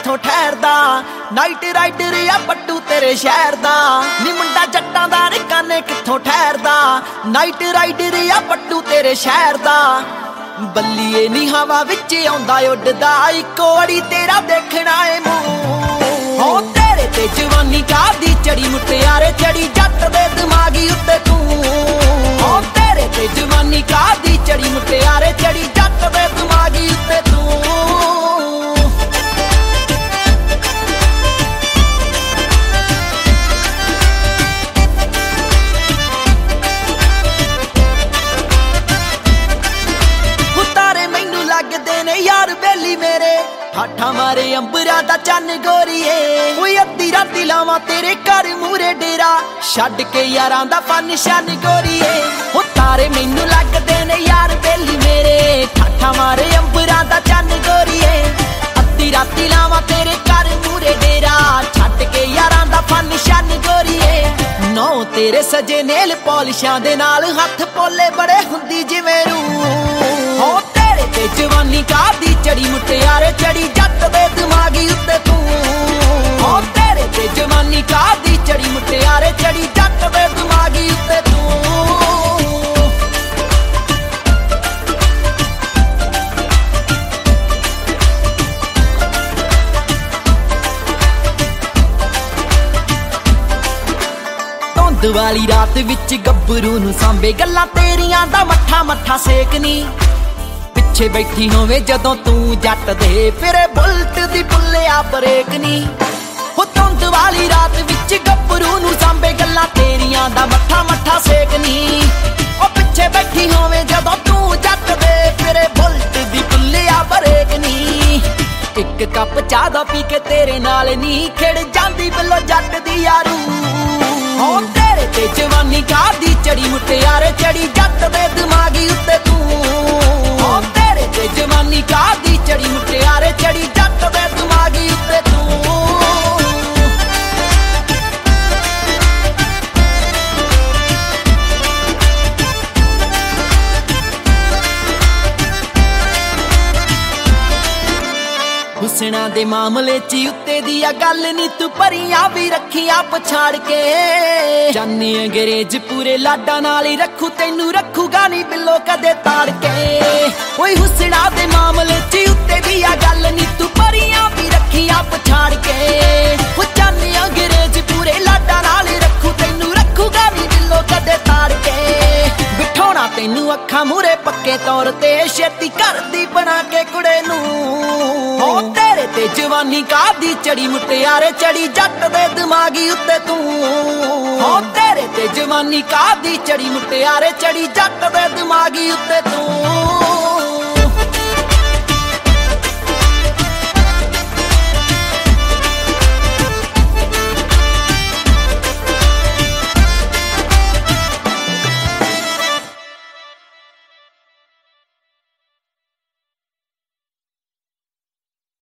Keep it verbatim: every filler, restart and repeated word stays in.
कित्थों ठहरदा। Night rider या पट्टू तेरे शहर दा, नी मुंडा जट्टां दा नी काने कित्थों ठहरदा। नाइट राइडर या पट्टू तेरे शहर दा, बल्लीए नी हवा विच आउंदा उडदा। इक्को वारी तेरा देखना ए मूंह हो तेरे ते जवानी कादी चढ़ी मुटियारे चढ़ी जट दे दिमागी उत्ते तू हो तेरे ते जवानी कादी चढ़ी मुटियारे चढ़ी जट दे दिमागी उत्ते तू। यार बेली मेरे ठाठा मारे अंबरा दा चन्न गोरीए, कोई अद्धी राती लावां तेरे घर मूरे डेरा छड्ड के यारां दा फन शन गोरीए। हो तारे मैनू लगदे ने यार बेली मेरे ठाठा मारे अंबरा दा चन्न गोरीए, अद्धी राती लावां तेरे घर मूरे डेरा छड्ड के यारां दा फन शन गोरीए। नौ तेरे सजे नेल पॉलिशां दे नाल हत्थ पोले बड़े हुंदी जिवें रूह हो तेरे ते जवानी कादी चढ़ी मुटियारे चढ़ी जट दे दिमागी उत्ते तू हो तेरे ते जवानी कादी चढ़ी मुटियारे चढ़ी जट दे दिमागी उत्ते तू। धुंध वाली रात विच गब्बरू नूं सांबे गल्लां तेरियां दा मट्ठा मट्ठा सेकनी, पिछे बैठी होवे जदों तू जट दे फिरे बुलट दी पुल्लिया ब्रेक नी। हो धुंध वाली रात विच गब्बरू नूं सांबे गल्लां तेरियां दा मट्ठा मट्ठा सेकनी, ओ पिछे बैठी होवे जदों तू जट दे फिरे बुलट दी पुल्लिया ब्रेक नी। एक कप चाह दा पी के तेरे नाल नी खिड़ जांदी बिल्लो जट दी यारू हो तेरे ते जवानी कादी चढ़ी मुटियारे चढ़ी जट दे दिमागी उत्ते तू हो तेरे ते जवानी कादी चढ़ी मुटियारे चढ़ी जट दे दिमागी उत्ते तू। हुसना दे मामले च उत्ते दिया गल नी तू परियां भी रखियां पछाड़ के, जाने अंग्रेज पूरे लाडा नाल ही रखू तैनू रखूगा नी बिल्लो कदे ताड़ के। ओए हुसना दे मामले च उत्ते दिया गल नी तू परियां भी रखियां पछाड़ के, ओ जाने अंग्रेज पूरे लाडा नाल ही रखू तैनू रखूगा नी बिल्लो कदे ताड़ के। बिठाउणा तैनू अखां मूरे पक्के तौर ते छेती कर दी बना के कुड़े नू हो तेरे ते जवानी कादी चढ़ी मुटियारे चढ़ी जट दे दिमागी उत्ते तू हो तेरे ते जवानी कादी चढ़ी मुटियारे चढ़ी जट दे दिमागी उत्ते तू।